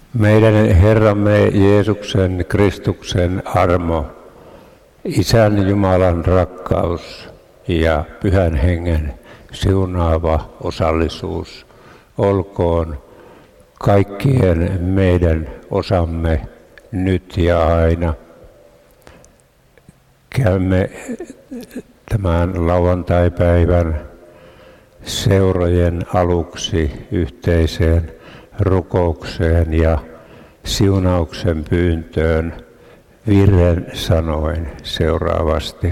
Meidän Herramme Jeesuksen Kristuksen armo, Isän Jumalan rakkaus ja Pyhän Hengen siunaava osallisuus olkoon kaikkien meidän osamme nyt ja aina. Käymme tämän lauantaipäivän seurojen aluksi yhteiseen rukoukseen ja siunauksen pyyntöön virren sanoin seuraavasti.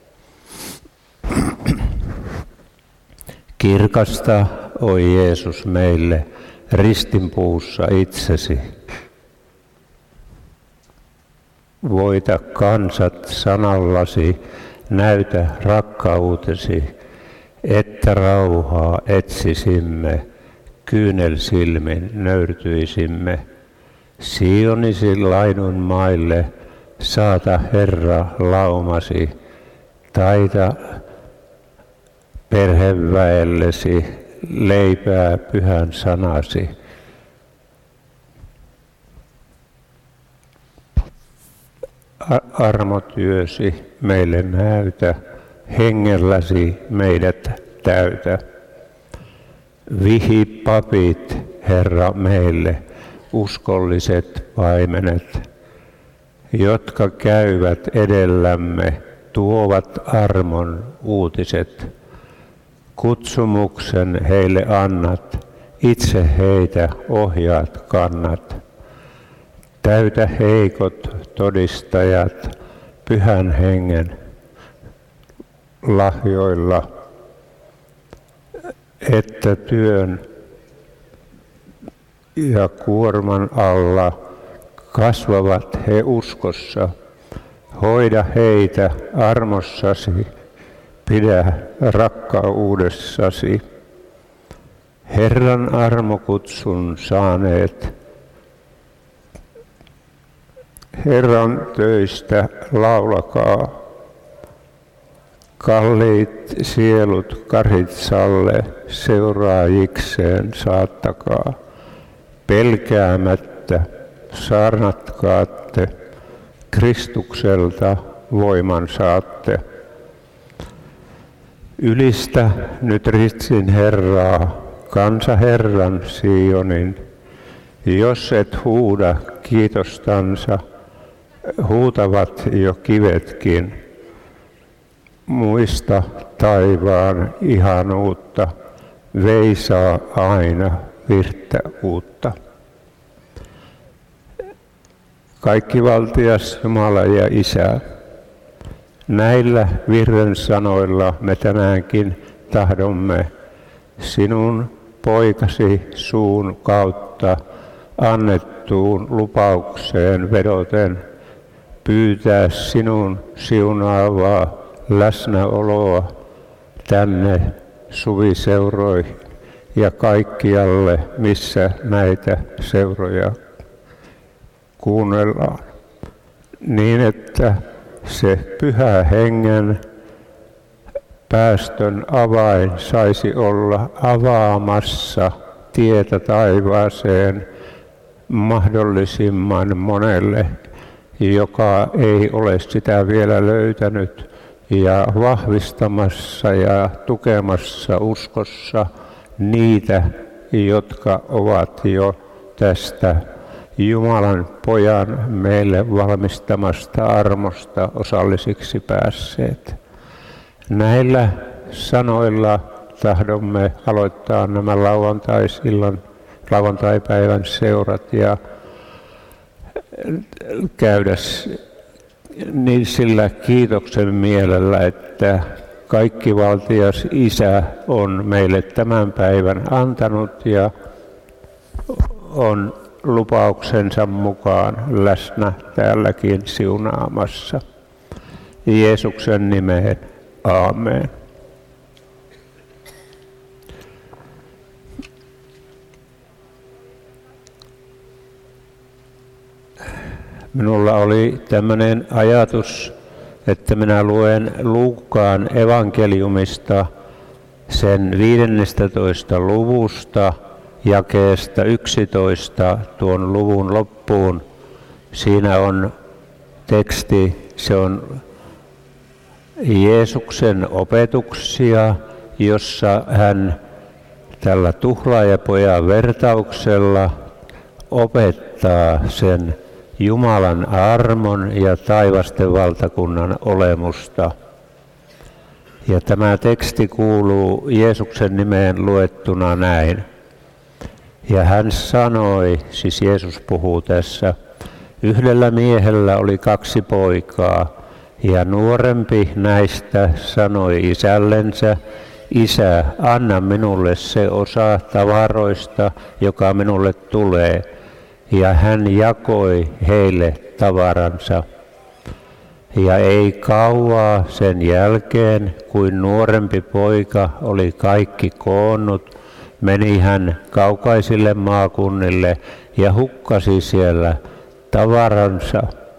Kirkasta, o Jeesus, meille ristinpuussa itsesi. Voita kansat sanallasi, näytä rakkautesi, että rauhaa etsisimme, kyynelsilmin nöyrtyisimme. Sionisi laidun maille, saata Herra laumasi, taita perheväellesi, leipää pyhän sanasi. Armotyösi meille näytä, hengelläsi meidät täytä. Vihi papit, Herra, meille, uskolliset paimenet, jotka käyvät edellämme, tuovat armon uutiset. Kutsumuksen heille annat, itse heitä ohjaat kannat. Täytä heikot todistajat Pyhän Hengen lahjoilla, että työn ja kuorman alla kasvavat he uskossa. Hoida heitä armossasi, pidä rakkaudessasi. Herran armokutsun saaneet, Herran töistä laulakaa. Kalliit sielut Karitsalle seuraajikseen saattakaa. Pelkäämättä saarnatkaatte, Kristukselta voiman saatte. Ylistä nyt ristin Herraa, kansa Herran Sionin. Jos et huuda kiitostansa, huutavat jo kivetkin. Muista taivaan ihanuutta, veisaa aina virttä uutta. Kaikkivaltias Jumala ja Isä, näillä virren sanoilla me tänäänkin tahdomme sinun poikasi suun kautta annettuun lupaukseen vedoten pyytää sinun siunaavaa läsnäoloa tänne suviseuroihin ja kaikkialle, missä näitä seuroja kuunnellaan, niin että se Pyhä Hengen päästön avain saisi olla avaamassa tietä taivaaseen mahdollisimman monelle, joka ei ole sitä vielä löytänyt, ja vahvistamassa ja tukemassa uskossa niitä, jotka ovat jo tästä Jumalan Pojan meille valmistamasta armosta osallisiksi päässeet. Näillä sanoilla tahdomme aloittaa nämä lauantaipäivän seurat ja käydä niin sillä kiitoksen mielellä, että kaikkivaltias Isä on meille tämän päivän antanut ja on lupauksensa mukaan läsnä täälläkin siunaamassa. Jeesuksen nimeen, aamen. Minulla oli tämmöinen ajatus, että minä luen Luukkaan evankeliumista sen 15. luvusta jakeesta 11 tuon luvun loppuun. Siinä on teksti, se on Jeesuksen opetuksia, jossa hän tällä tuhlaajapojan vertauksella opettaa sen Jumalan armon ja taivasten valtakunnan olemusta. Ja tämä teksti kuuluu Jeesuksen nimeen luettuna näin. Ja hän sanoi, siis Jeesus puhuu tässä, yhdellä miehellä oli 2 poikaa, ja nuorempi näistä sanoi isällensä, Isä, anna minulle se osa tavaroista, joka minulle tulee. Ja hän jakoi heille tavaransa. Ja ei kauaa sen jälkeen, kuin nuorempi poika oli kaikki koonnut, meni hän kaukaisille maakunnille ja hukkasi siellä tavaransa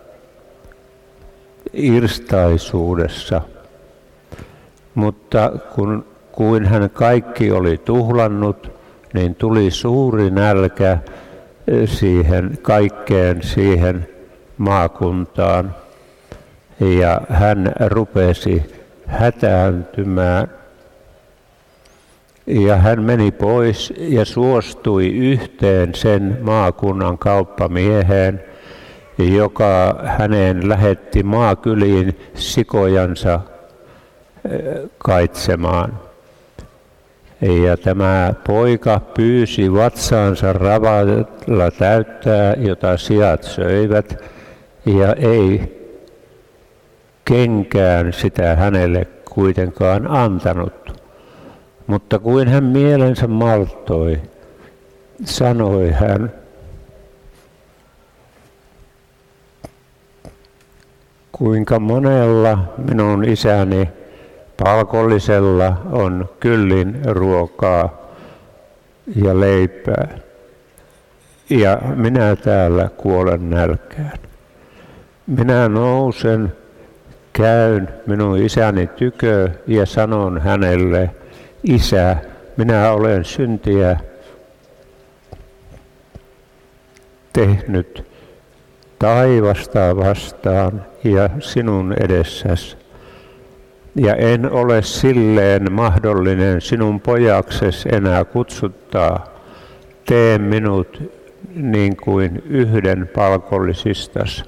irstaisuudessa. Mutta kun hän kaikki oli tuhlannut, niin tuli suuri nälkä siihen maakuntaan. Ja hän rupesi hätääntymään. Ja hän meni pois ja suostui yhteen sen maakunnan kauppamieheen, joka häneen lähetti maakyliin sikojansa kaitsemaan. Ja tämä poika pyysi vatsaansa ravalla täyttää, jota siat söivät, ja ei kenkään sitä hänelle kuitenkaan antanut. Mutta kuin hän mielensä malttoi, sanoi hän, kuinka monella minun isäni palkollisella on kyllin ruokaa ja leipää, ja minä täällä kuolen nälkään. Minä nousen, käyn minun isäni tykö ja sanon hänelle, Isä, minä olen syntiä tehnyt taivasta vastaan ja sinun edessäsi. Ja en ole silleen mahdollinen sinun pojaksesi enää kutsuttaa. Tee minut niin kuin yhden palkollisistasi.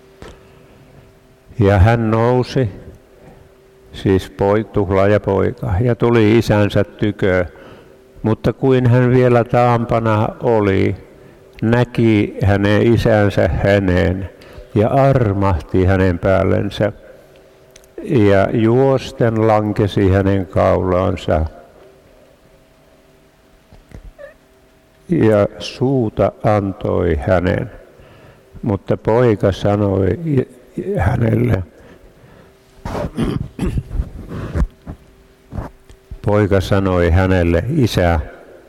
Ja hän nousi, siis tuhlaajapoika, ja tuli isänsä tykö. Mutta kuin hän vielä taampana oli, näki hänen isänsä häneen ja armahti hänen päällensä. Ja juosten lankesi hänen kaulaansa. Ja suuta antoi hänen. Mutta poika sanoi hänelle, Isä,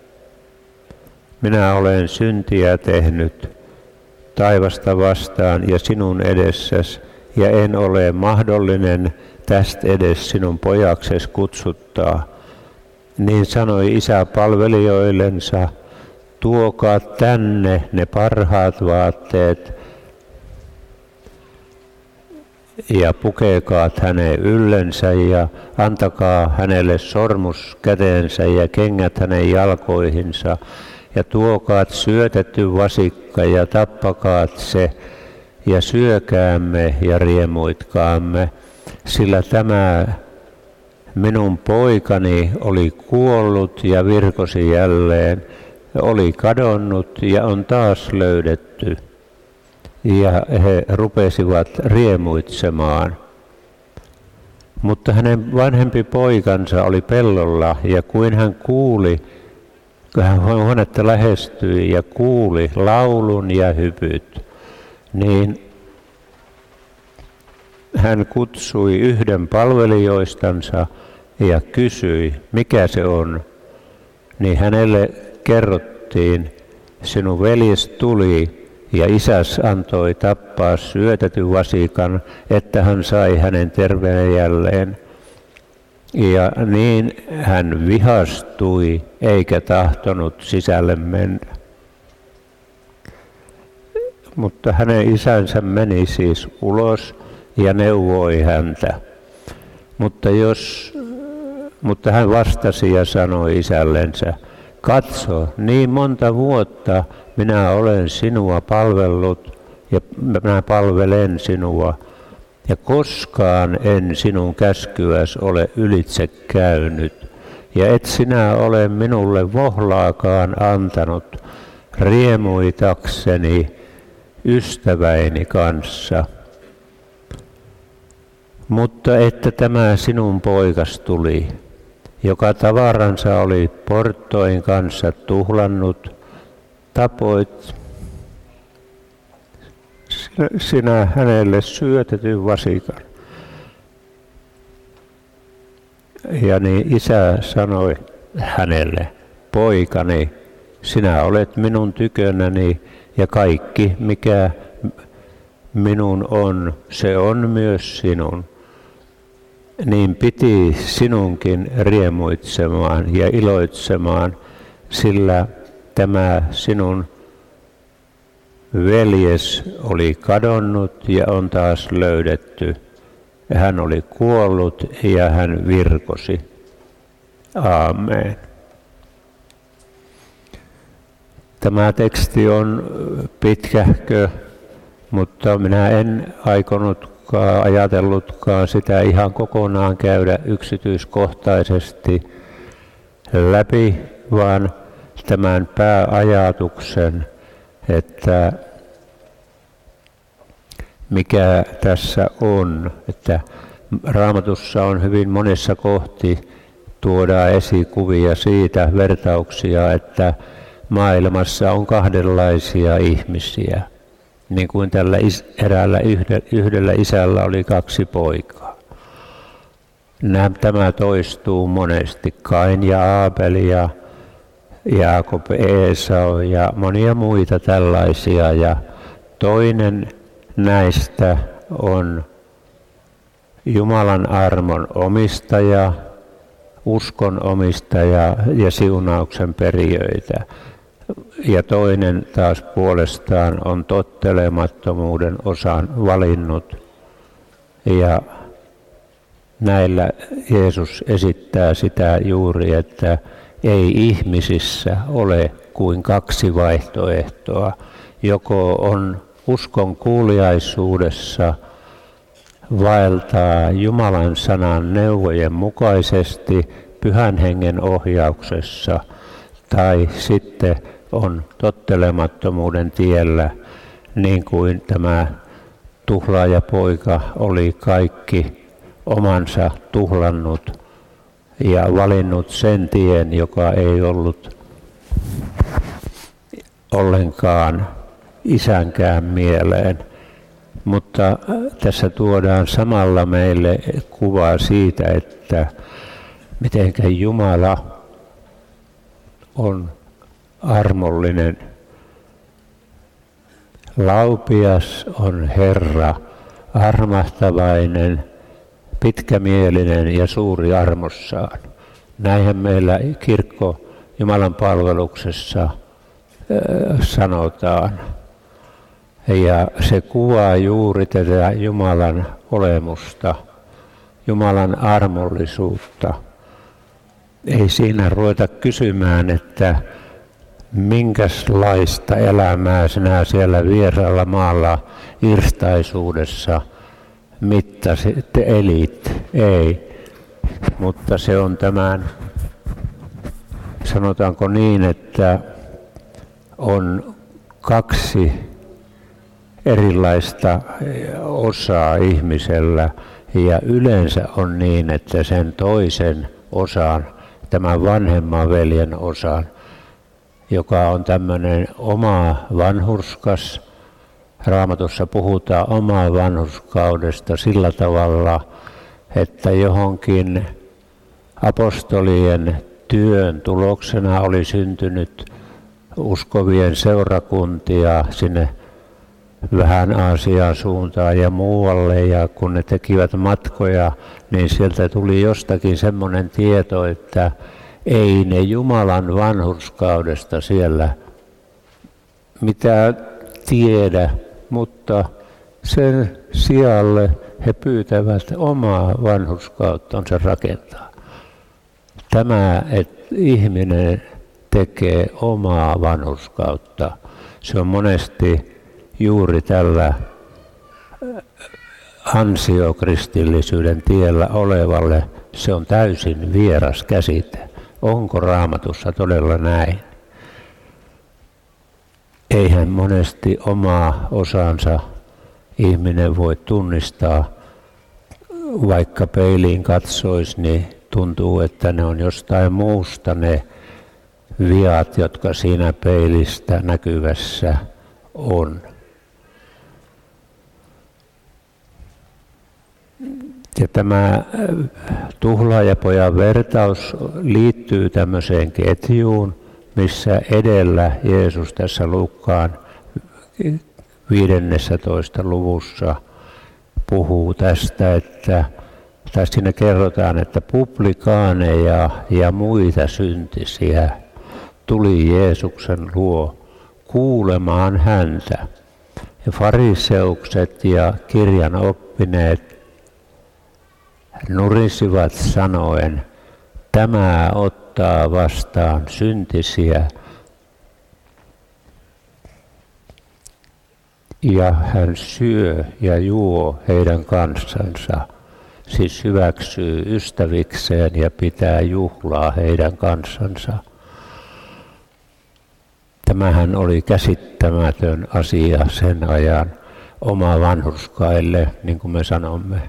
minä olen syntiä tehnyt taivasta vastaan ja sinun edessäsi, ja en ole mahdollinen tästä edes sinun pojaksesi kutsuttaa. Niin sanoi isä palvelijoillensa, tuokaa tänne ne parhaat vaatteet ja pukeekaat hänen yllensä ja antakaa hänelle sormus käteensä ja kengät hänen jalkoihinsa ja tuokaat syötetty vasikka ja tappakaat se ja syökäämme ja riemuitkaamme, sillä tämä minun poikani oli kuollut ja virkosi jälleen, oli kadonnut ja on taas löydetty. Ja he rupesivat riemuitsemaan. Mutta hänen vanhempi poikansa oli pellolla, ja kuin hän kuuli, kun hän huonetta lähestyi ja kuuli laulun ja hypyt, niin hän kutsui yhden palvelijoistansa ja kysyi, mikä se on. Niin hänelle kerrottiin, sinun veljes tuli ja isäs antoi tappaa syötetyn vasikan, että hän sai hänen terveen jälleen. Ja niin hän vihastui eikä tahtonut sisälle mennä. Mutta hänen isänsä meni siis ulos ja neuvoi häntä. Mutta hän vastasi ja sanoi isällensä, katso, niin monta vuotta minä olen sinua palvellut ja minä palvelen sinua. Ja koskaan en sinun käskyäs ole ylitse käynyt, ja et sinä ole minulle vohlaakaan antanut riemuitakseni ystäväini kanssa. Mutta että tämä sinun poikas tuli, joka tavaransa oli porttoin kanssa tuhlannut, tapoit sinä hänelle syötetyn vasikan. Ja niin isä sanoi hänelle, poikani, sinä olet minun tykönäni ja kaikki mikä minun on, se on myös sinun. Niin piti sinunkin riemuitsemaan ja iloitsemaan, sillä tämä sinun veljes oli kadonnut ja on taas löydetty. Hän oli kuollut ja hän virkosi. Aamen. Tämä teksti on pitkähkö, mutta minä en ajatellutkaan sitä ihan kokonaan käydä yksityiskohtaisesti läpi, vaan tämän pääajatuksen, että mikä tässä on, että Raamatussa on hyvin monessa kohti tuodaan esikuvia siitä, vertauksia, että maailmassa on kahdenlaisia ihmisiä, niin kuin tällä yhdellä isällä oli 2 poikaa. Tämä toistuu monesti, Kain ja Aabel ja Jaakob, Esau ja monia muita tällaisia. Ja toinen näistä on Jumalan armon omistaja, uskon omistaja ja siunauksen perijöitä. Ja toinen taas puolestaan on tottelemattomuuden osan valinnut. Ja näillä Jeesus esittää sitä juuri, että ei ihmisissä ole kuin 2 vaihtoehtoa. Joko on uskon kuuliaisuudessa vaeltaa Jumalan sanan neuvojen mukaisesti Pyhän Hengen ohjauksessa, tai sitten on tottelemattomuuden tiellä, niin kuin tämä tuhlaajapoika oli kaikki omansa tuhlannut ja valinnut sen tien, joka ei ollut ollenkaan isänkään mieleen. Mutta tässä tuodaan samalla meille kuvaa siitä, että mitenkä Jumala on armollinen. Laupias on Herra, armahtavainen, pitkämielinen ja suuri armossaan. Näinhän meillä kirkko Jumalan palveluksessa sanotaan. Ja se kuvaa juuri tätä Jumalan olemusta, Jumalan armollisuutta. Ei siinä ruveta kysymään, että minkälaista elämää sinä siellä vieraalla maalla irstaisuudessa mittasit, elit. Ei, mutta se on tämän, sanotaanko niin, että on 2 erilaista osaa ihmisellä, ja yleensä on niin, että sen toisen osan, tämän vanhemman veljen osan, joka on tämmöinen oma vanhurskas. Raamatussa puhutaan omaa vanhurskaudesta sillä tavalla, että johonkin apostolien työn tuloksena oli syntynyt uskovien seurakuntia sinne vähän Aasian suuntaan ja muualle, ja kun ne tekivät matkoja, niin sieltä tuli jostakin semmoinen tieto, että ei ne Jumalan vanhurskaudesta siellä mitään tiedä, mutta sen sijalle he pyytävät omaa vanhurskauttansa rakentaa. Tämä, että ihminen tekee omaa vanhurskautta, se on monesti juuri tällä ansiokristillisyyden tiellä olevalle, se on täysin vieras käsite. Onko Raamatussa todella näin? Eihän monesti omaa osansa ihminen voi tunnistaa, vaikka peiliin katsoisi, niin tuntuu, että ne on jostain muusta ne viat, jotka siinä peilistä näkyvässä on. Ja tämä tuhlaajapojan vertaus liittyy tämmöiseen ketjuun, missä edellä Jeesus tässä Luukkaan 15. luvussa puhuu tästä, että tai siinä kerrotaan, että publikaaneja ja muita syntisiä tuli Jeesuksen luo kuulemaan häntä. Ja fariseukset ja kirjan oppineet nurisivat sanoen, tämä ottaa vastaan syntisiä ja hän syö ja juo heidän kanssansa, siis hyväksyy ystävikseen ja pitää juhlaa heidän kanssansa. Tämähän oli käsittämätön asia sen ajan oma vanhurskaille, niin kuin me sanomme,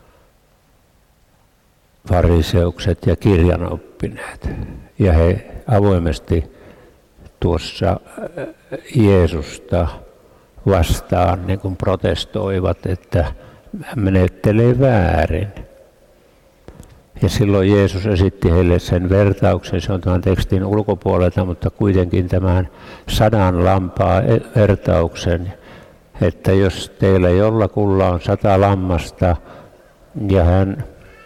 fariseukset ja kirjanoppineet. Ja he avoimesti tuossa Jeesusta vastaan niin kuin protestoivat, että hän menettelee väärin. Ja silloin Jeesus esitti heille sen vertauksen, se on tämän tekstin ulkopuolelta, mutta kuitenkin tämän 100 lampaa vertauksen, että jos teillä jollakulla on 100 lammasta ja hän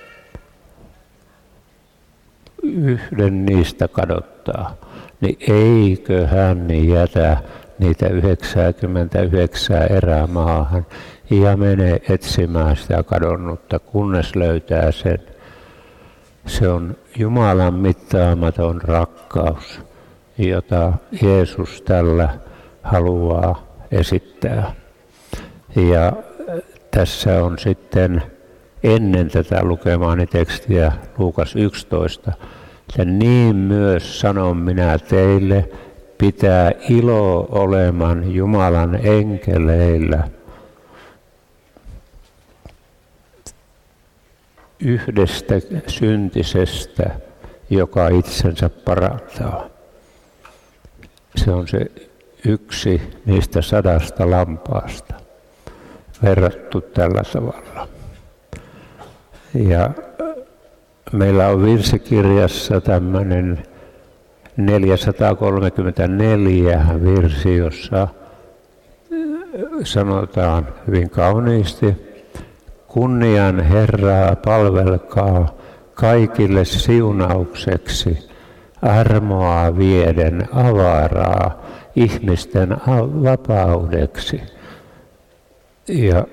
yhden niistä kadottaa, niin eikö hän jätä niitä 99 erämaahan ja mene etsimään sitä kadonnutta, kunnes löytää sen. Se on Jumalan mittaamaton rakkaus, jota Jeesus tällä haluaa esittää. Ja tässä on sitten ennen tätä lukemaani tekstiä Luukas 11, että niin myös sanon minä teille, pitää ilo oleman Jumalan enkeleillä yhdestä syntisestä, joka itsensä parantaa. Se on se yksi niistä 100 lampaasta verrattu tällä tavalla. Ja meillä on virsikirjassa tämmöinen 434 virsi, jossa sanotaan hyvin kauniisti, kunnian Herraa palvelkaa kaikille siunaukseksi, armoa vieden avaraa ihmisten vapaudeksi. Ja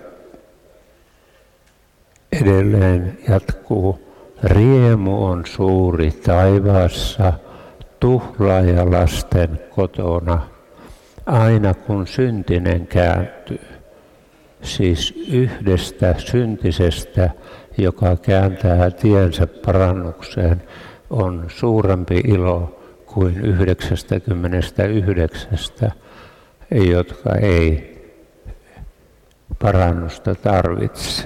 edelleen jatkuu, riemu on suuri taivaassa, tuhlaaja lasten kotona, aina kun syntinen kääntyy. Siis yhdestä syntisestä, joka kääntää tiensä parannukseen, on suurempi ilo kuin 99, jotka ei parannusta tarvitse.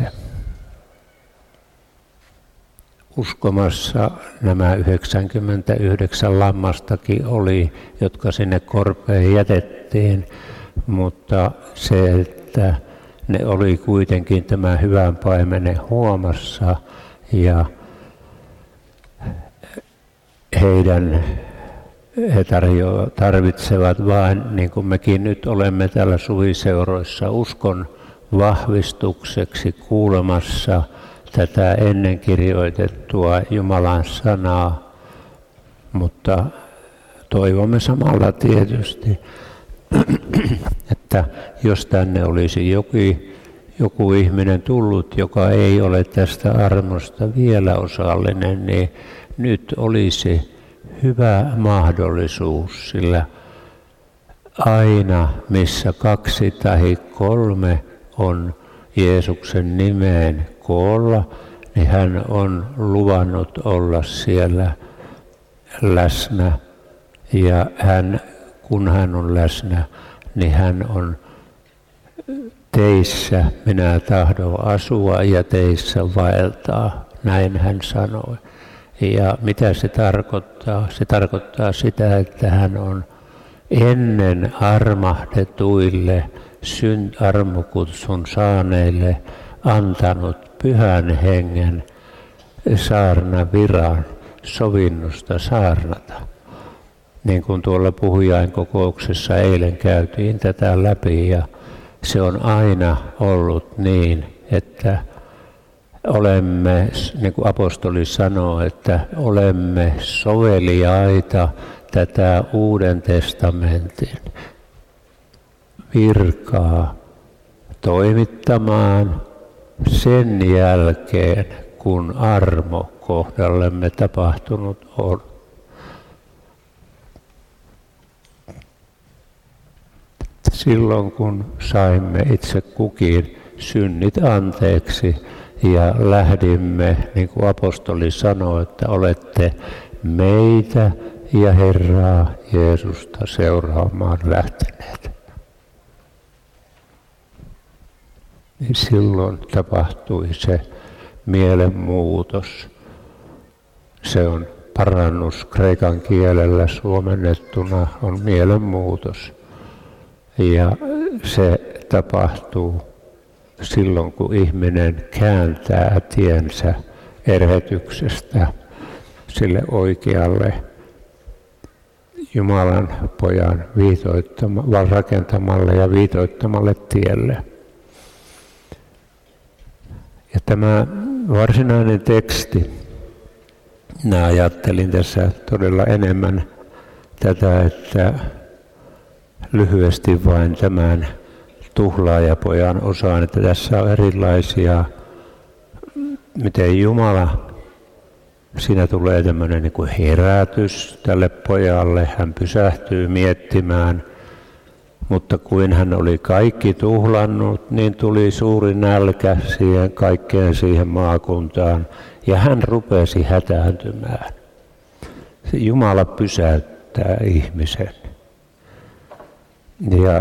Uskomassa nämä 99 lammastakin oli, jotka sinne korpeen jätettiin, mutta se, että ne oli kuitenkin tämä hyvän paimenen huomassa ja heidän he tarvitsevat vain, niin kuin mekin nyt olemme täällä suviseuroissa, uskon vahvistukseksi kuulemassa tätä ennen kirjoitettua Jumalan sanaa, mutta toivomme samalla tietysti, että jos tänne olisi joku ihminen tullut, joka ei ole tästä armosta vielä osallinen, niin nyt olisi hyvä mahdollisuus, sillä aina missä 2 tai 3 on Jeesuksen nimeen koolla, niin hän on luvannut olla siellä läsnä. Ja kun hän on läsnä, niin hän on teissä, minä tahdon asua ja teissä vaeltaa, näin hän sanoi. Ja mitä se tarkoittaa? Se tarkoittaa sitä, että hän on ennen armahdetuille armokutsun saaneille antanut Pyhän Hengen saarnaviran, sovinnusta saarnata. Niin kuin tuolla puhujainkokouksessa eilen käytiin tätä läpi, ja se on aina ollut niin, että olemme, niin kuin apostoli sanoo, että olemme soveliaita tätä Uuden testamentin virkaa toimittamaan sen jälkeen, kun armo kohdallemme tapahtunut on. Silloin kun saimme itse kukin synnit anteeksi ja lähdimme, niin kuin apostoli sanoi, että olette meitä ja Herraa Jeesusta seuraamaan lähteneet. Niin silloin tapahtui se mielenmuutos. Se on parannus kreikan kielellä suomennettuna on mielenmuutos. Ja se tapahtuu silloin, kun ihminen kääntää tiensä erhetyksestä sille oikealle Jumalan pojan rakentamalle ja viitoittamalle tielle. Ja tämä varsinainen teksti, minä ajattelin tässä todella enemmän tätä, että lyhyesti vain tämän tuhlaajapojan osaan, että tässä on erilaisia, miten Jumala, siinä tulee tämmöinen niin kuin herätys tälle pojalle, hän pysähtyy miettimään, mutta kuin hän oli kaikki tuhlannut, niin tuli suuri nälkä kaikkeen siihen maakuntaan ja hän rupesi hätääntymään. Jumala pysäyttää ihmisen. Ja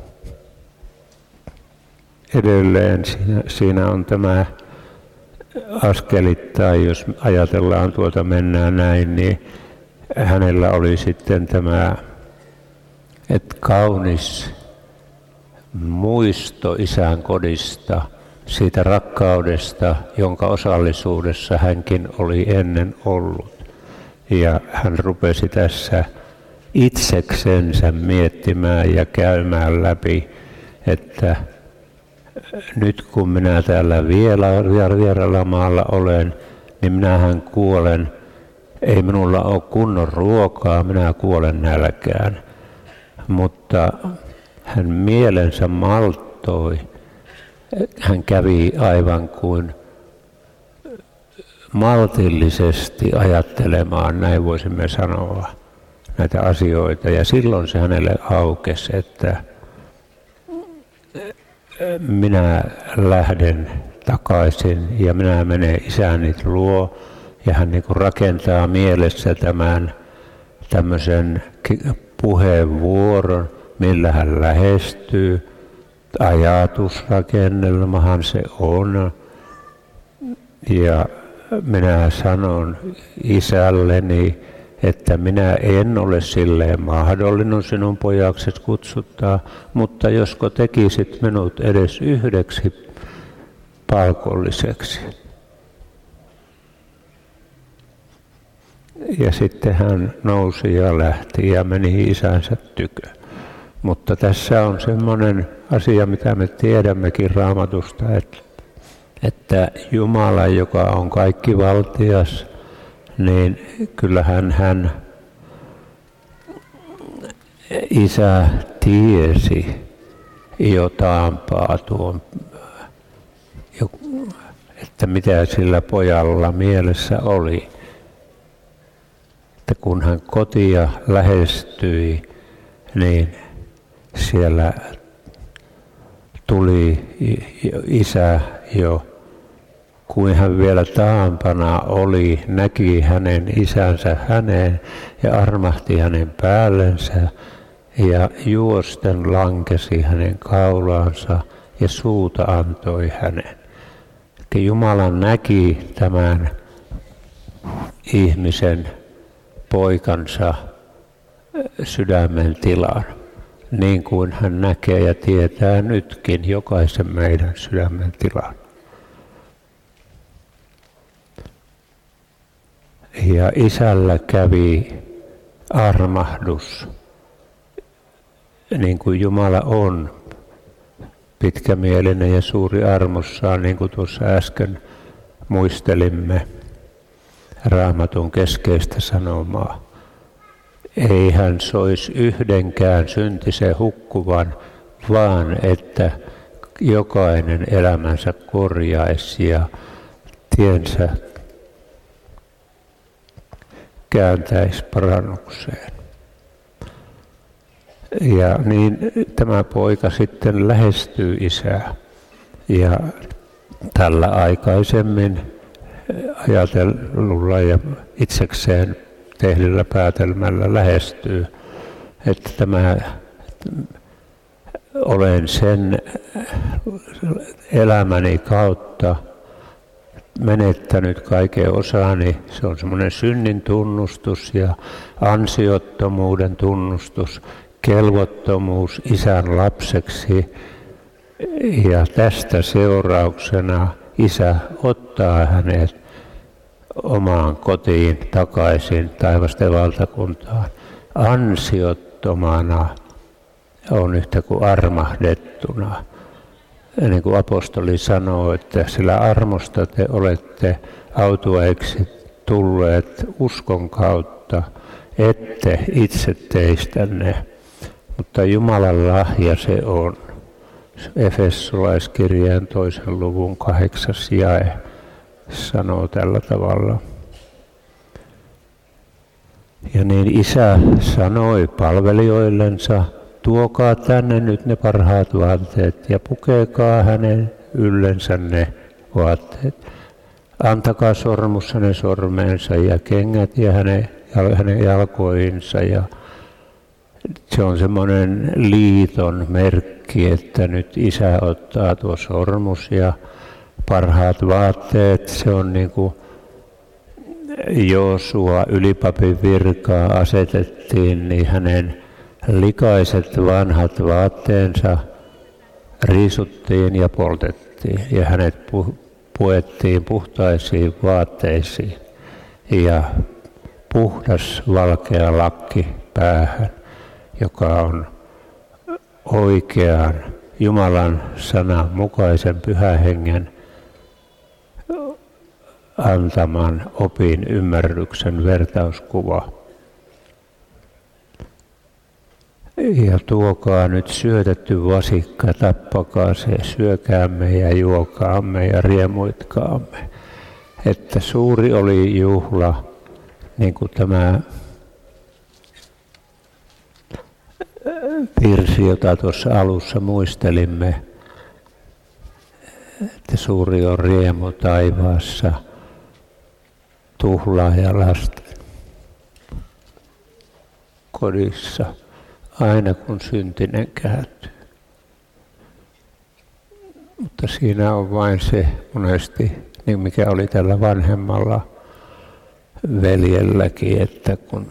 edelleen siinä on tämä askelittain, jos ajatellaan tuolta mennään näin, niin hänellä oli sitten tämä, että kaunis muisto isän kodista, siitä rakkaudesta, jonka osallisuudessa hänkin oli ennen ollut. Ja hän rupesi tässä itseksensä miettimään ja käymään läpi, että nyt kun minä täällä vieraalla maalla olen, niin minähän kuolen. Ei minulla ole kunnon ruokaa, minä kuolen nälkään. Mutta hän mielensä malttoi. Hän kävi aivan kuin maltillisesti ajattelemaan, näin voisimme sanoa, näitä asioita. Ja silloin se hänelle aukesi, että minä lähden takaisin ja minä menen isäni luo. Ja hän niin kuin rakentaa mielessä tämän tämmöisen puheenvuoron, millä hän lähestyy. Ajatusrakennelmahan se on. Ja minä sanon isälleni, että minä en ole silleen mahdollinen sinun pojaksesi kutsuttaa, mutta josko tekisit minut edes yhdeksi palkolliseksi. Ja sitten hän nousi ja lähti ja meni isänsä tykö. Mutta tässä on semmoinen asia, mitä me tiedämmekin Raamatusta, että Jumala, joka on kaikkivaltias, niin kyllähän hän isä tiesi jo taampaa tuon, että mitä sillä pojalla mielessä oli. Että kun hän kotia lähestyi, niin siellä tuli isä jo, kuin hän vielä taampana oli, näki hänen isänsä häneen ja armahti hänen päällensä ja juosten lankesi hänen kaulaansa ja suuta antoi hänen. Eli Jumala näki tämän ihmisen poikansa sydämen tilan, niin kuin hän näkee ja tietää nytkin jokaisen meidän sydämen tilan. Ja isällä kävi armahdus, niin kuin Jumala on pitkämielinen ja suuri armossaan, niin kuin tuossa äsken muistelimme Raamatun keskeistä sanomaa. Ei hän sois yhdenkään syntisen hukkuvan, vaan että jokainen elämänsä korjaisi ja tiensä kääntäisi parannukseen. Ja niin tämä poika sitten lähestyy isää ja tällä aikaisemmin ajatellulla ja itsekseen tehdyllä päätelmällä lähestyy, että tämä olen sen elämäni kautta menettänyt kaiken osani. Se on semmoinen synnin tunnustus ja ansiottomuuden tunnustus, kelvottomuus isän lapseksi. Ja tästä seurauksena isä ottaa hänet omaan kotiin takaisin taivasten valtakuntaan. Ansiottomana on yhtä kuin armahdettuna. Niin kuin apostoli sanoo, että sillä armosta te olette autuaiksi tulleet uskon kautta, ette itse teistänne, mutta Jumalan lahja se on. Efesolaiskirjeen 2. luvun 8. jae sanoo tällä tavalla. Ja niin isä sanoi palvelijoillensa, tuokaa tänne nyt ne parhaat vaatteet ja pukekaa hänen yllensä ne vaatteet. Antakaa sormussa ne sormeensa ja kengät ja hänen jalkoihinsa. Ja se on semmoinen liiton merkki, että nyt isä ottaa tuo sormus ja parhaat vaatteet. Se on niin kuin Joosua ylipapin virkaa asetettiin, niin hänen likaiset vanhat vaatteensa riisuttiin ja poltettiin ja hänet puettiin puhtaisiin vaatteisiin ja puhdas valkea lakki päähän, joka on oikean Jumalan sanan mukaisen Pyhän Hengen antaman opin ymmärryksen vertauskuva. Ja tuokaa nyt syötetty vasikka, tappakaa se, syökäämme ja juokaamme ja riemuitkaamme. Että suuri oli juhla, niin kuin tämä virsi, jota tuossa alussa muistelimme, että suuri on riemu taivaassa tuhlaaja lasten kodissa. Aina kun syntinen kääntyy. Mutta siinä on vain se monesti, niin mikä oli tällä vanhemmalla veljelläkin, että kun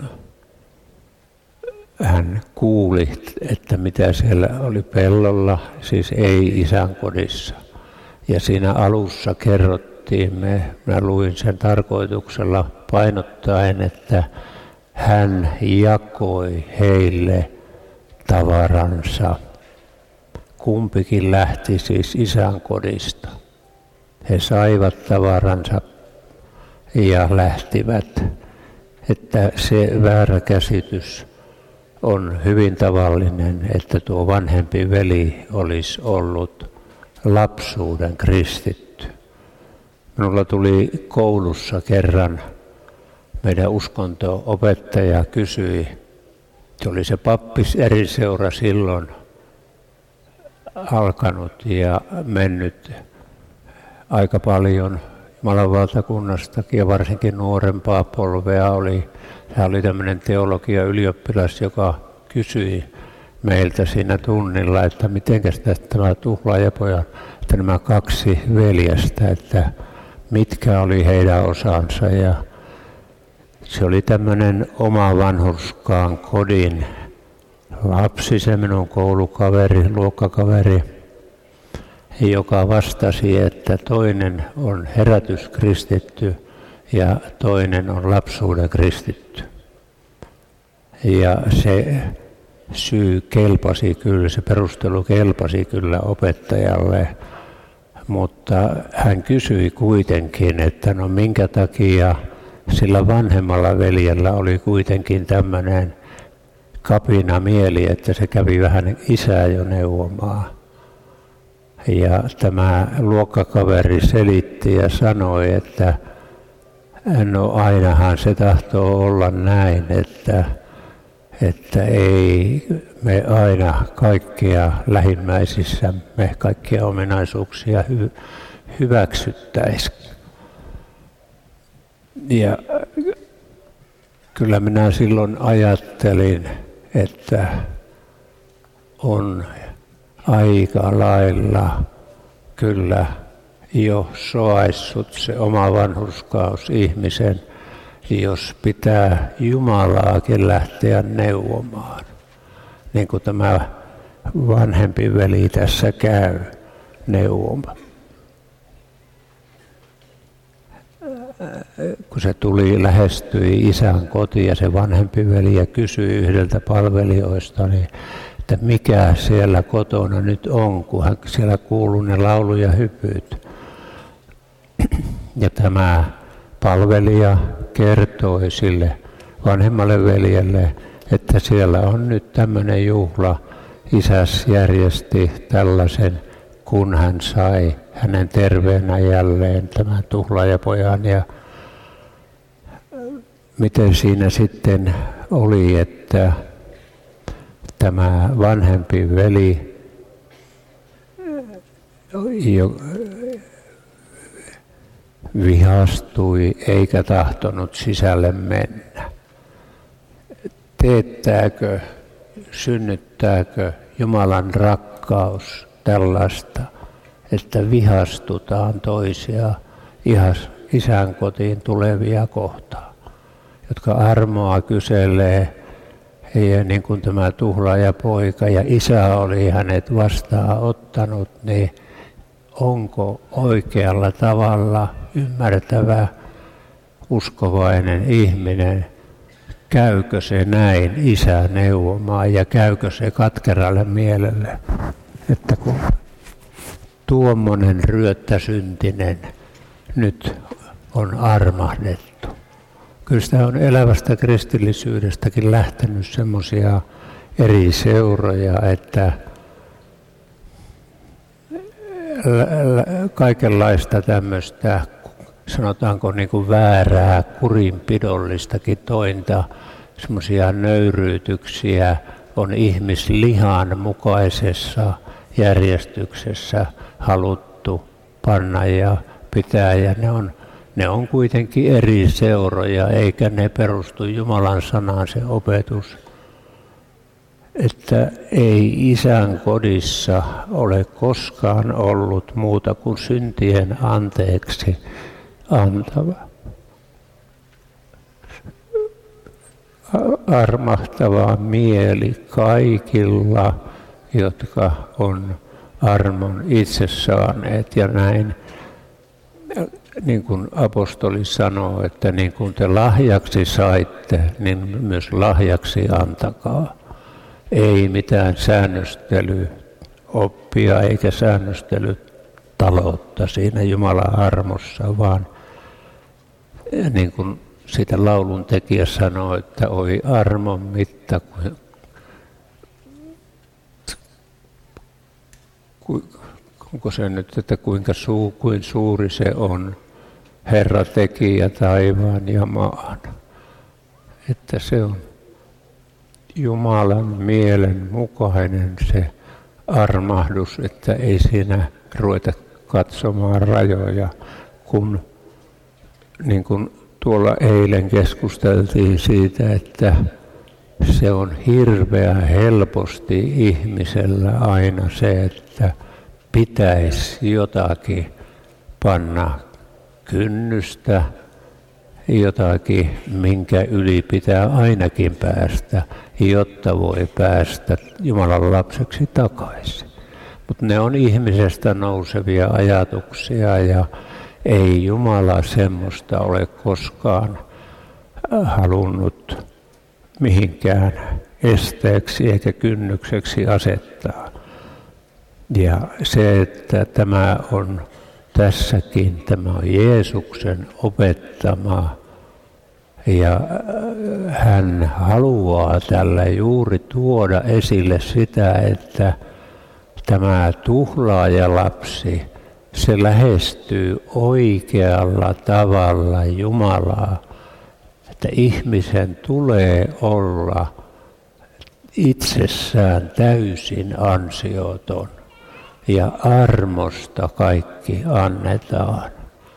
hän kuuli, että mitä siellä oli pellolla, siis ei isän kodissa. Ja siinä alussa kerrottiin, minä luin sen tarkoituksella painottaen, että hän jakoi heille tavaransa. Kumpikin lähti siis isän kodista. He saivat tavaransa ja lähtivät. Että se väärä käsitys on hyvin tavallinen, että tuo vanhempi veli olisi ollut lapsuuden kristitty. Minulla tuli koulussa kerran, meidän uskonto-opettaja kysyi, se oli se pappis eri seura silloin alkanut ja mennyt aika paljon Jumalan valtakunnastakin ja varsinkin nuorempaa polvea oli. Hän oli tämmöinen teologia-ylioppilas, joka kysyi meiltä siinä tunnilla, että mitenkäs tämä tuhlaajapojan, että nämä kaksi veljestä, että mitkä oli heidän osansa. Ja se oli tämmöinen oma vanhurskaan kodin lapsi, se minun koulukaveri, luokkakaveri, joka vastasi, että toinen on herätyskristitty ja toinen on lapsuuden kristitty. Ja se syy kelpasi kyllä, se perustelu kelpasi kyllä opettajalle, mutta hän kysyi kuitenkin, että no minkä takia sillä vanhemmalla veljellä oli kuitenkin tämmöinen kapina mieli, että se kävi vähän isää jo neuvomaan. Ja tämä luokkakaveri selitti ja sanoi, että no ainahan se tahtoo olla näin, että ei me aina kaikkia lähimmäisissämme, kaikkia ominaisuuksia hyväksyttäisi. Ja kyllä minä silloin ajattelin, että on aika lailla kyllä jo soaissut se oma vanhurskaus ihmisen, jos pitää Jumalaakin lähteä neuvomaan. Niin kuin tämä vanhempi veli tässä käy neuvomaan. Kun se lähestyi isän kotiin ja se vanhempi veli ja kysyi yhdeltä palvelijoista, niin että mikä siellä kotona nyt on, kun siellä kuuluu ne laulu ja hypyt. Ja tämä palvelija kertoi sille vanhemmalle veljelle, että siellä on nyt tämmöinen juhla. Isäs järjesti tällaisen, kun hän sai hänen terveenä jälleen tämän tuhlaajapojan. Ja miten siinä sitten oli, että tämä vanhempi veli vihastui eikä tahtonut sisälle mennä. Teettääkö, synnyttääkö Jumalan rakkaus tällaista, että vihastutaan toisia isän kotiin tulevia kohtaan, jotka armoa kyselee. Ja niin kuin tämä tuhlaajapoika ja isä oli hänet vastaan ottanut, niin onko oikealla tavalla ymmärtävä uskovainen ihminen, käykö se näin isää neuvomaan ja käykö se katkeralle mielelle, että kun tuommoinen ryöttäsyntinen nyt on armahdettu. Kyllä sitä on elävästä kristillisyydestäkin lähtenyt semmoisia eri seuroja, että kaikenlaista tämmöistä, sanotaanko niin kuin väärää, kurinpidollistakin tointa, semmoisia nöyryytyksiä on ihmislihan mukaisessa järjestyksessä haluttu panna ja pitää, ja ne on kuitenkin eri seuroja, eikä ne perustu Jumalan sanaan se opetus. Että ei isän kodissa ole koskaan ollut muuta kuin syntien anteeksi antava. Armahtava mieli kaikilla, jotka on armon itse saaneet, ja näin niin kuin apostoli sanoo, että niin kuin te lahjaksi saitte, niin myös lahjaksi antakaa. Ei mitään säännöstelyoppia eikä säännöstelytaloutta siinä Jumalan armossa, vaan niin kuin siitä laulun tekijä sanoo, että oi armon mitta, onko se nyt, että kuin suuri se on, Herra tekijä taivaan ja maan. Että se on Jumalan mielen mukainen se armahdus, että ei siinä ruveta katsomaan rajoja, kun niin kuin tuolla eilen keskusteltiin siitä, että se on hirveän helposti ihmisellä aina se, että pitäisi jotakin panna kynnystä, jotakin, minkä yli pitää ainakin päästä, jotta voi päästä Jumalan lapseksi takaisin. Mutta ne on ihmisestä nousevia ajatuksia ja ei Jumala semmoista ole koskaan halunnut mihinkään esteeksi eikä kynnykseksi asettaa. Ja se, että tämä on tässäkin, tämä on Jeesuksen opettama ja hän haluaa tällä juuri tuoda esille sitä, että tämä tuhlaajalapsi, se lähestyy oikealla tavalla Jumalaa, että ihmisen tulee olla itsessään täysin ansioton ja armosta kaikki annetaan.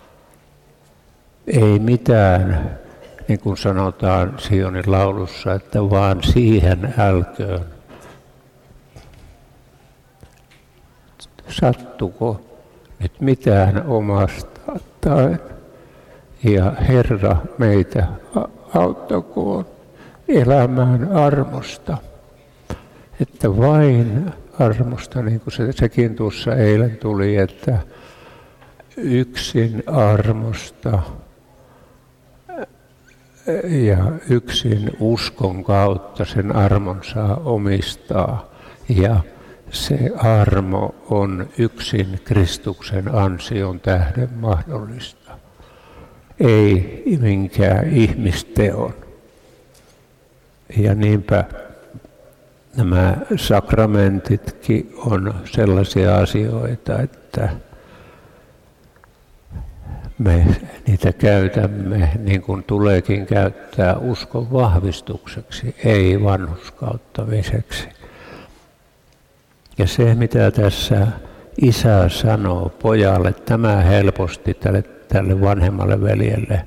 Ei mitään, niin kuin sanotaan Sionin laulussa, että vaan siihen älköön. Sattuko nyt mitään omastaan ja Herra meitä auttakoon elämään armosta. Että vain armosta, niin kuin sekin tuossa eilen tuli, että yksin armosta ja yksin uskon kautta sen armon saa omistaa. Ja se armo on yksin Kristuksen ansion tähden mahdollista. Ei minkään ihmisteon. Ja niinpä nämä sakramentitkin on sellaisia asioita, että me niitä käytämme niin kuin tuleekin käyttää uskon vahvistukseksi, ei vanhurskauttamiseksi. Ja se, mitä tässä isä sanoo pojalle, tämä helposti tälle vanhemmalle veljelle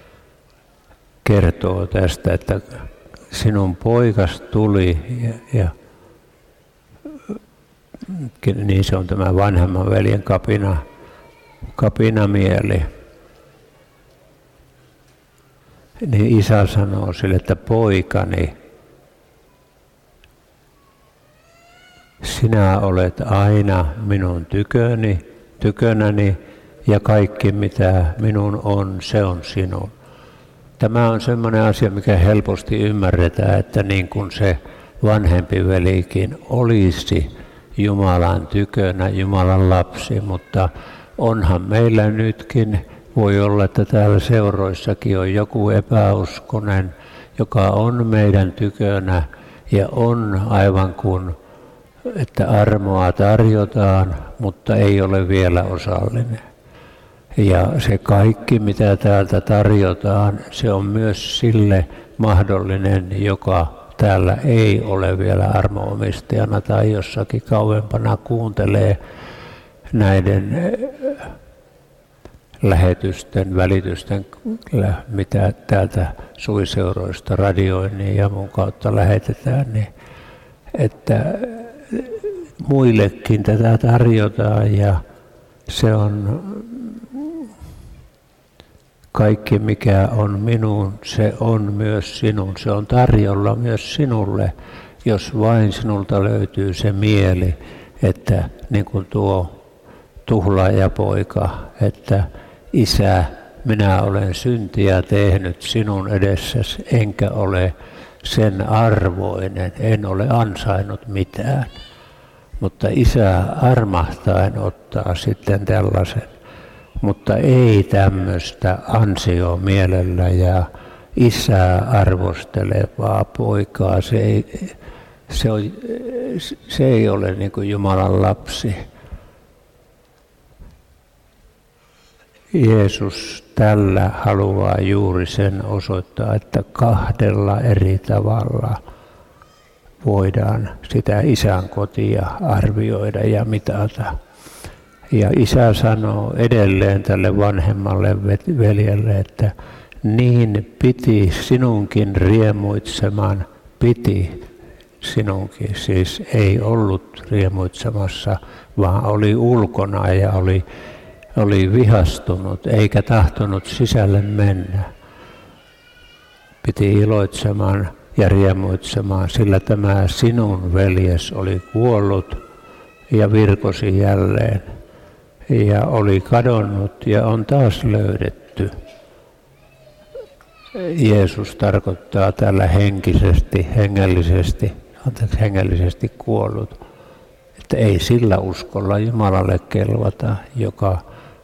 kertoo tästä, että sinun poikas tuli ja niin se on tämä vanhemman veljen kapinamieli. Niin isä sanoo sille, että poikani, sinä olet aina minun tykönäni ja kaikki mitä minun on, se on sinun. Tämä on semmoinen asia, mikä helposti ymmärretään, että niin kuin se vanhempi velikin olisi Jumalan tykönä, Jumalan lapsi, mutta onhan meillä nytkin, voi olla, että täällä seuroissakin on joku epäuskonen, joka on meidän tykönä ja on aivan kuin, että armoa tarjotaan, mutta ei ole vielä osallinen. Ja se kaikki, mitä täältä tarjotaan, se on myös sille mahdollinen, joka täällä ei ole vielä armo-omistajana tai jossakin kauempana kuuntelee näiden lähetysten, välitysten, mitä täältä suviseuroista radioinnin ja muun kautta lähetetään, niin että muillekin tätä tarjotaan ja se on kaikki mikä on minun, se on myös sinun. Se on tarjolla myös sinulle, jos vain sinulta löytyy se mieli, että niin kuin tuo tuhlaajapoika, että Isä, minä olen syntiä tehnyt sinun edessäsi, enkä ole sen arvoinen, en ole ansainnut mitään. Mutta Isä armahtaen ottaa sitten tällaisen, mutta ei tämmöistä ansiomielellä ja Isää arvostelevaa poikaa. Se ei ole niin kuin Jumalan lapsi. Jeesus tällä haluaa juuri sen osoittaa, että kahdella eri tavalla voidaan sitä isän kotia arvioida ja mitata. Ja isä sanoo edelleen tälle vanhemmalle veljelle, että niin piti sinunkin riemuitseman, piti sinunkin. Siis ei ollut riemuitsemassa, vaan oli ulkona ja oli vihastunut eikä tahtonut sisälle mennä. Piti iloitsemaan ja riemuitsemaan, sillä tämä sinun veljes oli kuollut ja virkosi jälleen ja oli kadonnut ja on taas löydetty. Jeesus tarkoittaa tällä hengellisesti kuollut, että ei sillä uskolla Jumalalle kelvata, joka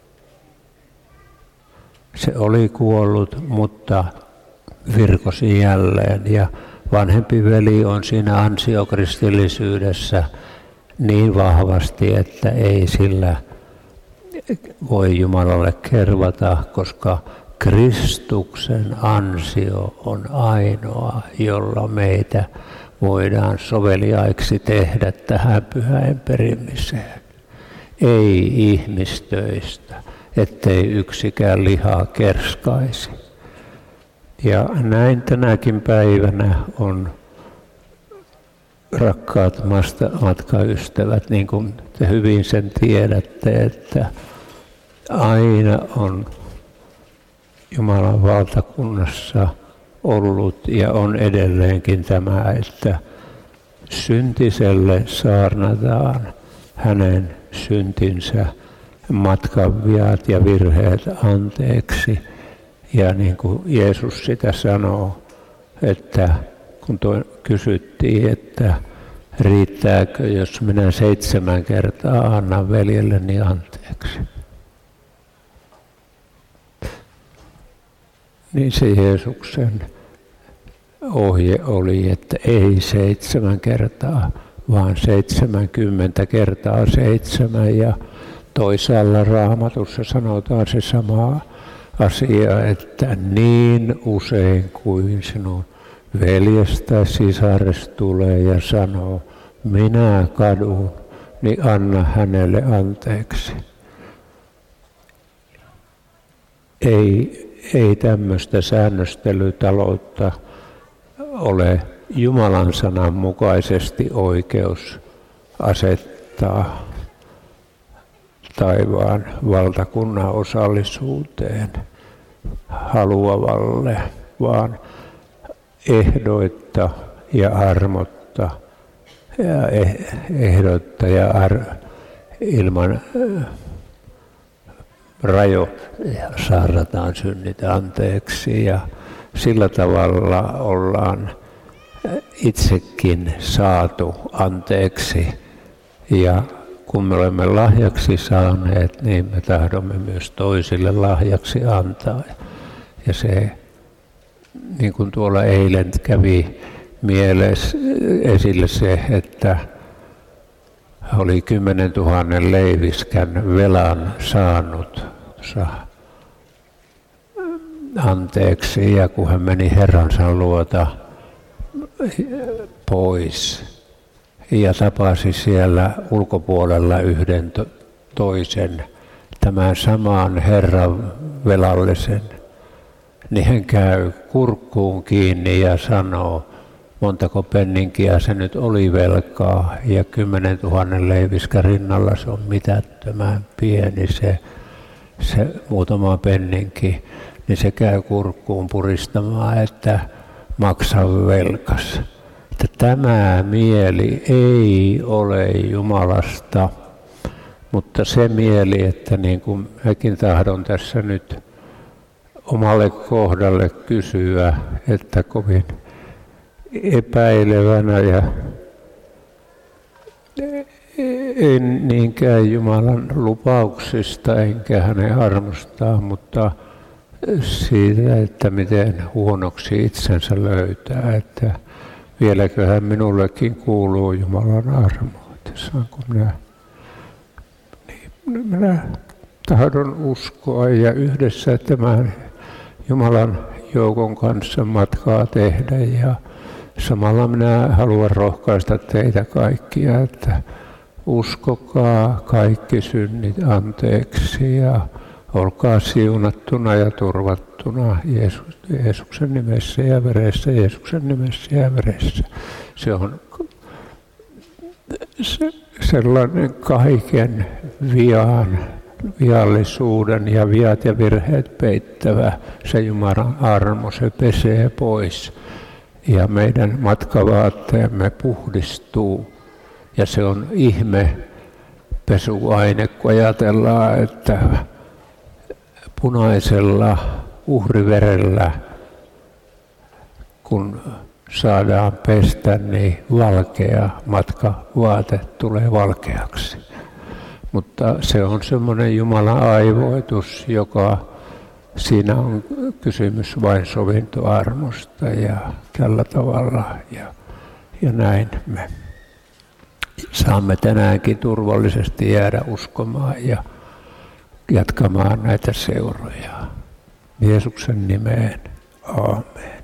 se oli kuollut, mutta virkosi jälleen. Ja vanhempi veli on siinä ansiokristillisyydessä niin vahvasti, että ei sillä voi Jumalalle kelvata, koska Kristuksen ansio on ainoa, jolla meitä voidaan soveliaiksi tehdä tähän pyhäin perimiseen. Ei ihmistöistä, ettei yksikään lihaa kerskaisi. Ja näin tänäkin päivänä on, rakkaat matkaystävät, niin kuin te hyvin sen tiedätte, että aina on Jumalan valtakunnassa ollut ja on edelleenkin tämä, että syntiselle saarnataan hänen syntinsä, matkanviat ja virheet anteeksi. Ja niin kuin Jeesus sitä sanoo, että kun kysyttiin, että riittääkö, jos minä 7 kertaa annan veljelleni anteeksi. Niin se Jeesuksen ohje oli, että ei 7 kertaa, vaan 70 kertaa 7. Ja toisaalla Raamatussa sanotaan se sama asia, että niin usein kuin sinun veljestä sisares tulee ja sanoo, minä kadun, niin anna hänelle anteeksi. Ei tämmöistä säännöstelytaloutta ole Jumalan sanan mukaisesti oikeus asettaa taivaan valtakunnan osallisuuteen haluavalle, vaan ehdoitta ja armotta ja ehdoitta ja ilman rajoja saarnataan synnit anteeksi ja sillä tavalla ollaan itsekin saatu anteeksi ja kun me olemme lahjaksi saaneet, niin me tahdomme myös toisille lahjaksi antaa. Ja se, niin kuin tuolla eilen kävi mielessä esille se, että oli 10 000 leiviskän velan saanut anteeksi ja kun hän meni Herransa luota pois ja tapasi siellä ulkopuolella yhden toisen tämän saman Herran velallisen, niin hän käy kurkkuun kiinni ja sanoo, montako penninkiä se nyt oli velkaa ja 10 000 leiviskä rinnalla se on mitättömän pieni se muutama penninki, niin se käy kurkkuun puristamaan, että maksa velkas. Että tämä mieli ei ole Jumalasta, Mutta se mieli, että niin kuin mäkin tahdon tässä nyt omalle kohdalle kysyä, että kovin epäilevänä ja en niinkään Jumalan lupauksista enkä hänen armostaan, mutta siitä, että miten huonoksi itsensä löytää, että vieläköhän minullekin kuuluu Jumalan armo. Saanko minä tahdon uskoa ja yhdessä tämän Jumalan joukon kanssa matkaa tehdä ja samalla minä haluan rohkaista teitä kaikkia, että uskokaa kaikki synnit anteeksi ja olkaa siunattuna ja turvattuna Jeesuksen nimessä ja veressä, Jeesuksen nimessä ja veressä. Se on sellainen kaiken viallisuuden ja viat ja virheet peittävä se Jumalan armo, se pesee pois ja meidän matkavaatteemme puhdistuu ja se on ihme pesuaine, kun ajatellaan, että punaisella uhriverellä kun saadaan pestä, niin valkea matkavaate tulee valkeaksi. Mutta se on semmoinen Jumalan aivoitus, joka siinä on kysymys vain sovintoarmosta ja tällä tavalla. Ja näin me saamme tänäänkin turvallisesti jäädä uskomaan ja jatkamaan näitä seuroja. Jeesuksen nimeen. Aamen.